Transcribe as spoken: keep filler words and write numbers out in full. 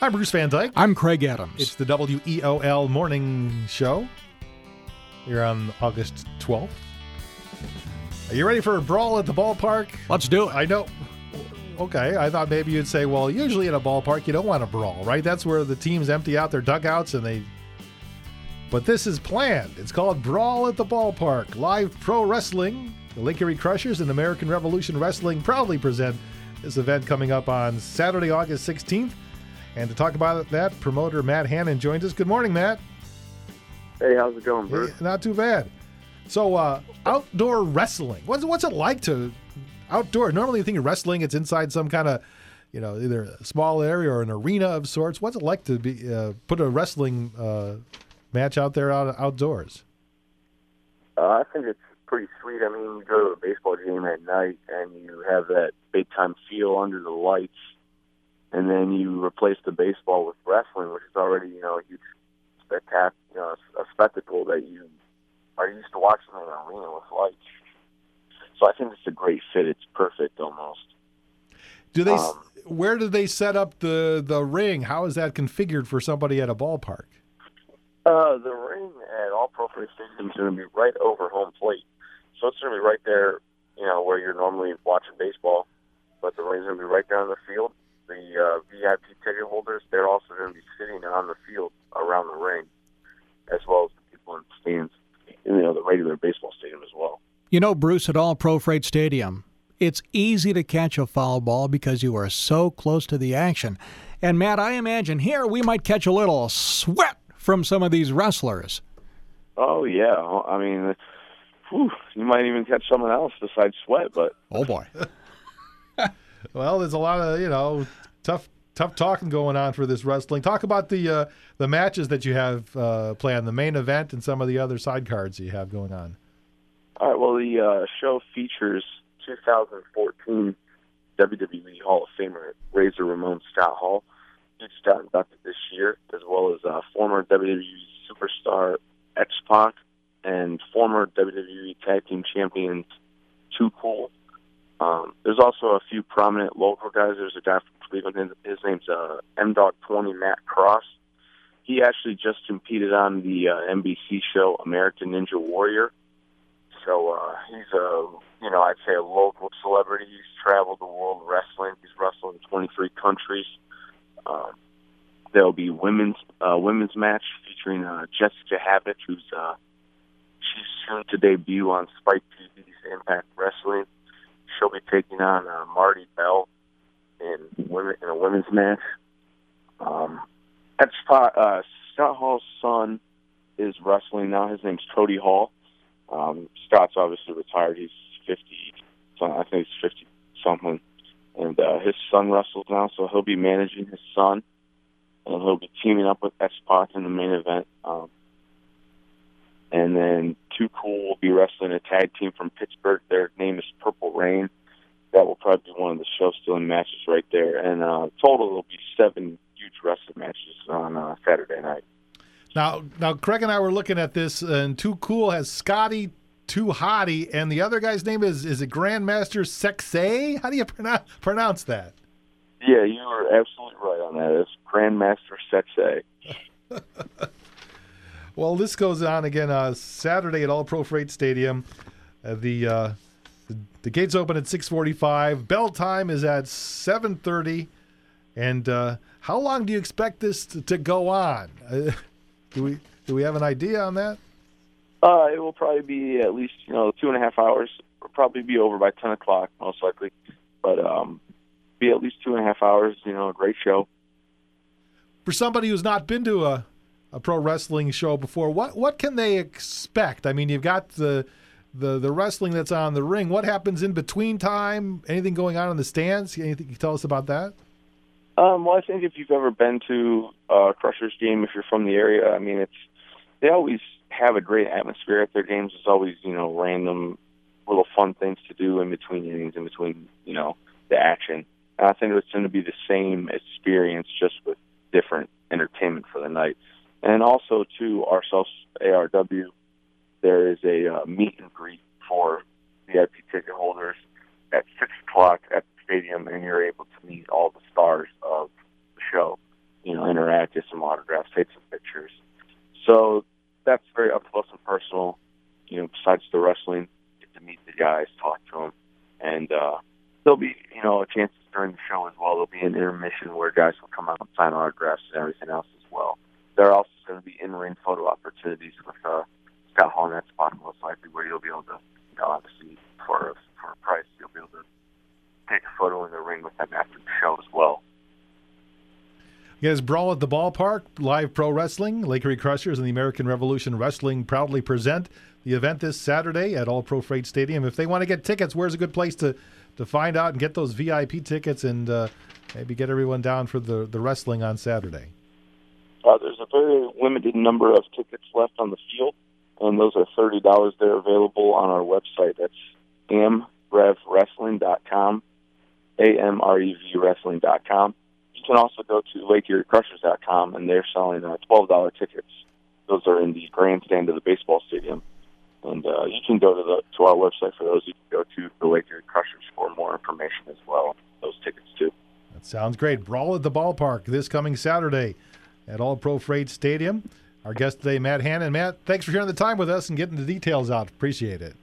I'm Bruce Van Dyke. I'm Craig Adams. It's the W E O L Morning Show here on August twelfth. Are you ready for a brawl at the ballpark? Let's do it. I know. Okay, I thought maybe you'd say, well, usually at a ballpark you don't want to brawl, right? That's where the teams empty out their dugouts and they... But this is planned. It's called Brawl at the Ballpark. Live pro wrestling. The Lake Erie Crushers and American Revolution Wrestling proudly present this event coming up on Saturday, August sixteenth. And to talk about that, promoter Matt Hannon joins us. Good morning, Matt. Hey, how's it going, Bruce? Hey, not too bad. So, uh, outdoor wrestling. What's what's it like to outdoor? Normally, you think of wrestling, it's inside some kind of, you know, either a small area or an arena of sorts. What's it like to be uh, put a wrestling uh, match out there out, outdoors? Uh, I think it's pretty sweet. I mean, you go to a baseball game at night and you have that big time feel under the lights. And then you replace the baseball with wrestling, which is already, you know, a huge spectac- you know, a spectacle that you are used to watching in an arena with lights. So I think it's a great fit. It's perfect almost. Do they? Um, where do they set up the, the ring? How is that configured for somebody at a ballpark? Uh, the ring at All Pro Freight Stadium is going to be right over home plate. So it's going to be right there, you know, where you're normally watching baseball. But the ring's going to be right there on the field. The uh, V I P ticket holders, they're also going to be sitting on the field around the ring, as well as the people in the stands, you know, the regular baseball stadium as well. You know, Bruce, at All Pro Freight Stadium, it's easy to catch a foul ball because you are so close to the action. And, Matt, I imagine here we might catch a little sweat from some of these wrestlers. Oh, yeah. I mean, whew, you might even catch someone else besides sweat, but... Oh, boy. Well, there's a lot of, you know, tough tough talking going on for this wrestling. Talk about the uh, the matches that you have uh, planned, the main event and some of the other side cards you have going on. All right, well, the uh, show features two thousand fourteen W W E Hall of Famer Razor Ramon Scott Hall. He just got inducted this year, as well as uh, former W W E superstar X-Pac and former W W E Tag Team Champions Too Cool. Um, there's also a few prominent local guys. There's a guy from Cleveland. His name's uh, M Dog twenty, Matt Cross. He actually just competed on the uh, N B C show American Ninja Warrior. So uh, he's a, you know, I'd say a local celebrity. He's traveled the world wrestling. He's wrestled in twenty-three countries. Um, there'll be women's uh, women's match featuring uh, Jessica Habit, who's uh, she's soon to debut on Spike T V's Impact Wrestling. She'll be taking on uh, Marty Bell in women in a women's match. Um, X-Pac, uh, Scott Hall's son is wrestling now. His name's Cody Hall. Um, Scott's obviously retired. He's fifty. So I think he's fifty something, and uh, his son wrestles now. So he'll be managing his son, and he'll be teaming up with X-Pac in the main event. Um, And then Too Cool will be wrestling a tag team from Pittsburgh. Their name is Purple Rain. That will probably be one of the show-stealing matches right there. And uh, total, will be seven huge wrestling matches on uh, Saturday night. Now, now, Craig and I were looking at this, and Too Cool has Scotty Too Hottie, and the other guy's name is is it Grandmaster Sexay? How do you pronounce pronounce that? Yeah, you are absolutely right on that. It's Grandmaster Sexay. Well, this goes on again uh, Saturday at All Pro Freight Stadium. Uh, the, uh, the the gates open at six forty-five. Bell time is at seven thirty. And uh, how long do you expect this to, to go on? Uh, do we do we have an idea on that? Uh, it will probably be at least you know two and a half hours. It'll probably be over by ten o'clock, most likely. But um, be at least two and a half hours. You know, a great show. For somebody who's not been to a a pro wrestling show before, what what can they expect? I mean, you've got the the the wrestling that's on the ring. What happens in between time? Anything going on in the stands? Anything you can tell us about that? Um, well, I think if you've ever been to a Crushers game, if you're from the area, I mean, it's they always have a great atmosphere at their games. There's always, you know, random little fun things to do in between innings, in between, you know, the action. And I think it's going to be the same experience, just with different entertainment for the night. And also, too, ourselves, A R W, there is a uh, meet and greet for V I P ticket holders at six o'clock at the stadium, and you're able to meet all the stars of the show. You know, an intermission where guys will come out and sign autographs and everything else as well. There are also going to be in-ring photo opportunities with uh, Scott Hall in that spot, most likely, where you'll be able to, you know, obviously, for a, for a price, you'll be able to take a photo in the ring with them after the show as well. Yes, Brawl at the Ballpark, live pro wrestling. Lake Erie Crushers and the American Revolution Wrestling proudly present the event this Saturday at All Pro Freight Stadium. If they want to get tickets, where's a good place to, to find out and get those V I P tickets and uh, maybe get everyone down for the, the wrestling on Saturday? Uh, there's a very limited number of tickets left on the field, and those are thirty dollars. They're available on our website. That's a m rev wrestling dot com, A M R E V wrestling dot com. You can also go to lake erie crushers dot com, and they're selling uh, twelve dollars tickets. Those are in the grandstand of the baseball stadium. And uh, you can go to the to our website for those. You can go to the Lake Erie Crushers for more information as well. Those tickets, too. That sounds great. Brawl at the Ballpark this coming Saturday at All Pro Freight Stadium. Our guest today, Matt Hannon. Matt, thanks for sharing the time with us and getting the details out. Appreciate it.